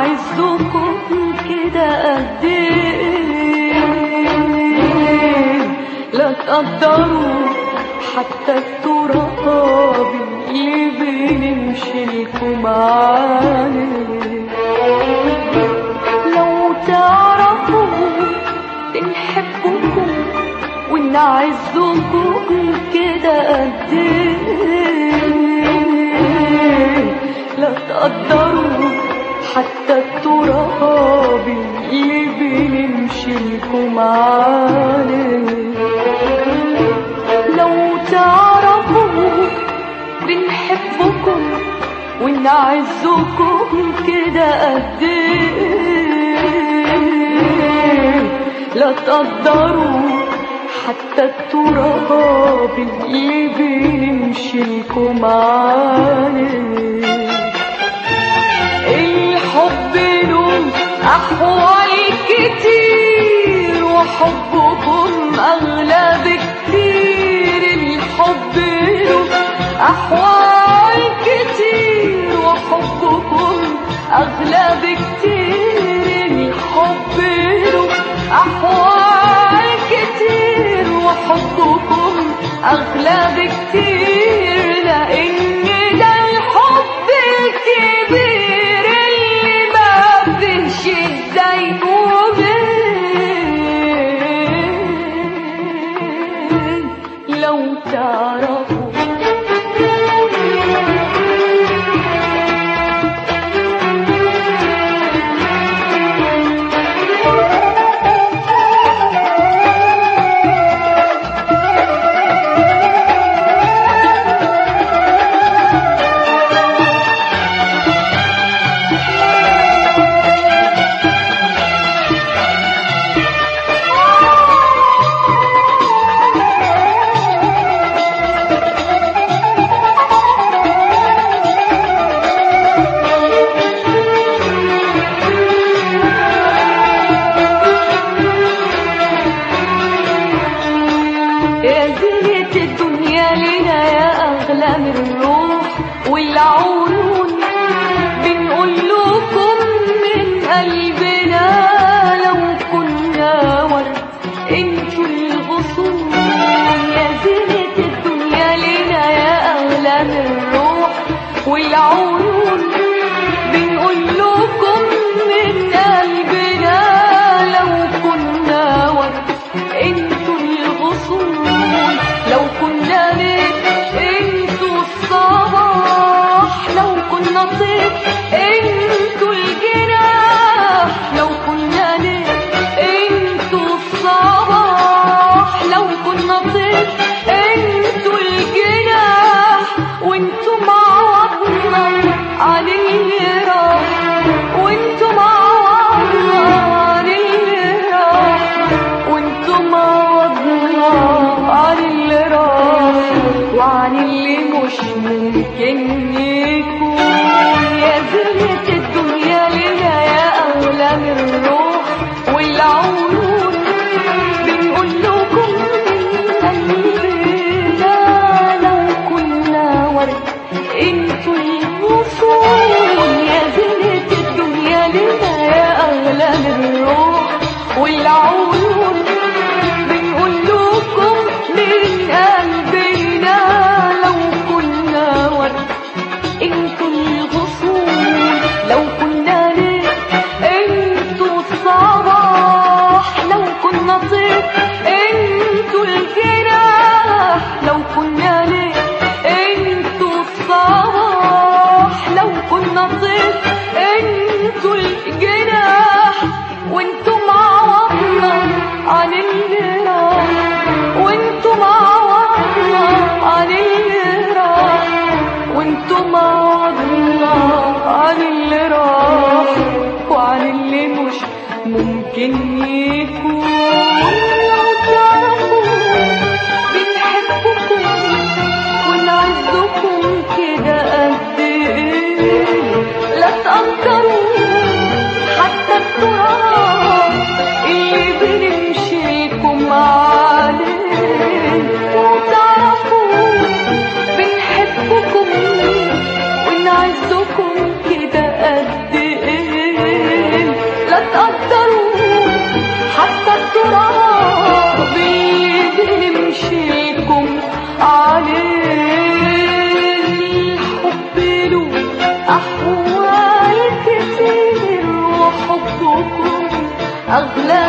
عزكم كده قد ايه لا تقدروا حتى التراب اللي بنمشيلكم عليه. لو تعرفوا بنحبكم ونعزكم كده قد ايه لا تقدروا حتى التراب اللي بنمشيلكم عليه. لو تعرفوا بنحبكم ونعزكم كده قد ايه لا تقدروا حتى التراب اللي بنمشيلكم عليه. الحب له أحوال كتير وحبكم أغلى بكتير. الحب له أحوال كتير وحبكم أغلى بكتير. الحب له أحوال كتير وحبكم أغلى بكتير. لأن ده الحب الكبير اللي ما فيش ازاي وبين. لو تعرفوا يا زينة الدنيا لنا يا أغلى من الروح والعيون. بنقول لكم من قلبنا لو كنا ورد انتوا الغصون. يا زينة الدنيا لنا يا أغلى من الروح والعيون. بنقول لكم من قلبنا لو كنا ورد انتوا الغصون. لو كنا نت انتوا الصباح. لو كنا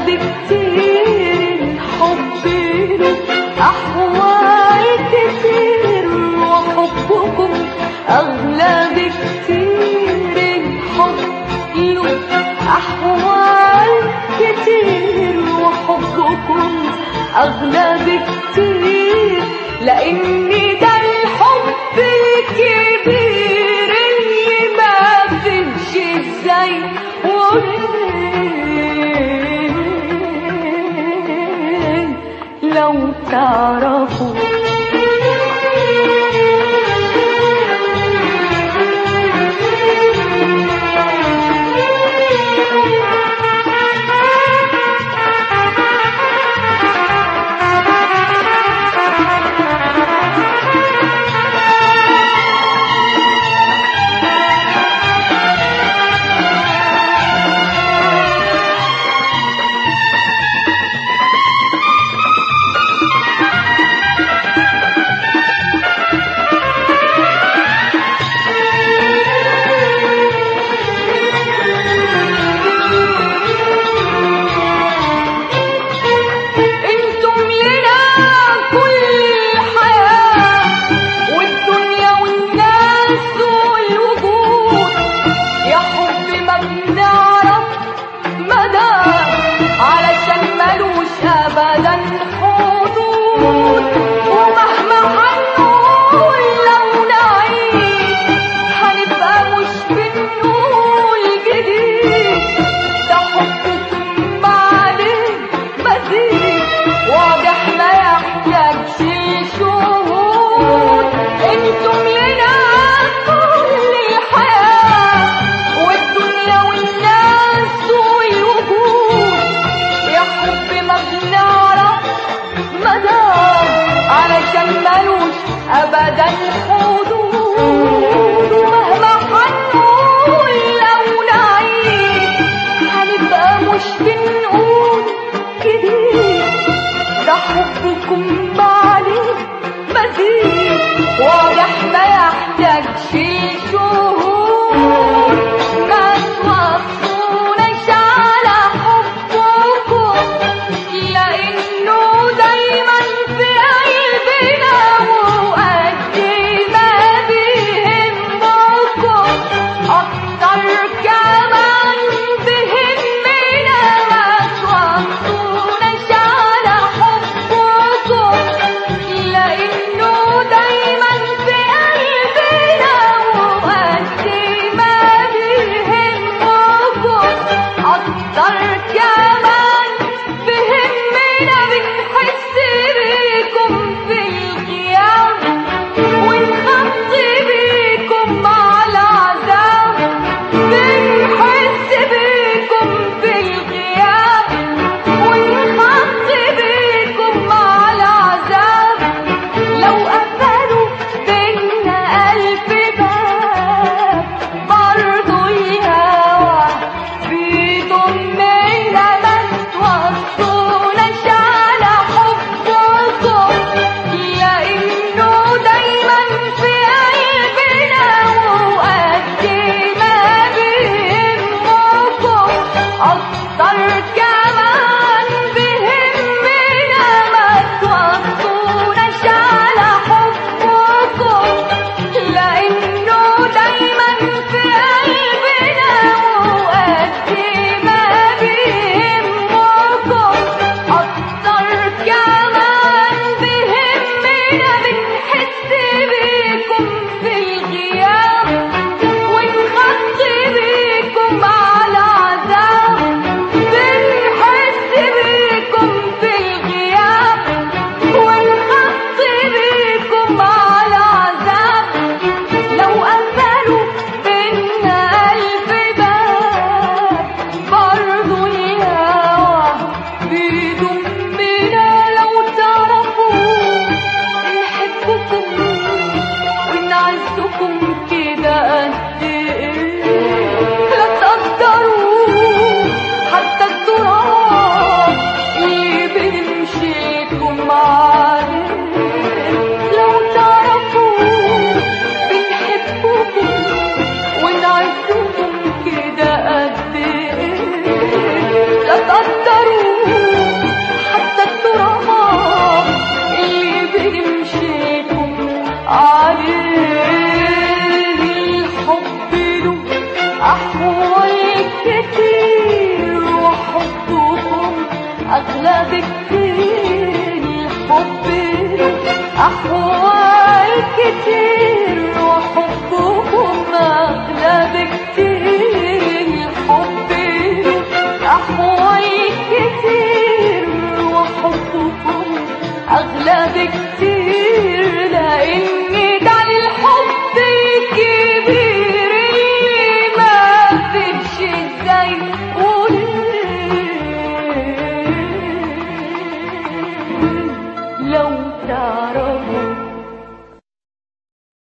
بكتير الحب له أحوال كتير، وحبكم أغلى بكتير الحب له أحوال كتير، وحبكم أغلى بكتير، لأن ده الحب الكبير اللي ما فيش ازاي ومنين لو تعرفوا. أبدا حدود، ومهما حنقول لو نعيش هنبقى مش بنقول جديد، ده حبكم بعدين مزيد واضح ما يحتاجش شهور، ما توصوناش على حبكم لأنه دايما في قلبنا، وقد ما بيهمكم أكتر كمان بيهمنا، ما توصوناش على حبكم لأنه دايما في قلبنا، وقد أحوال كتير وحبهم أغلى بكتير. الحب له أحوال كتير وحبهم أغلى بكتير، لأن ده الحب الكبير اللي ما فيش ازاي لو تعرف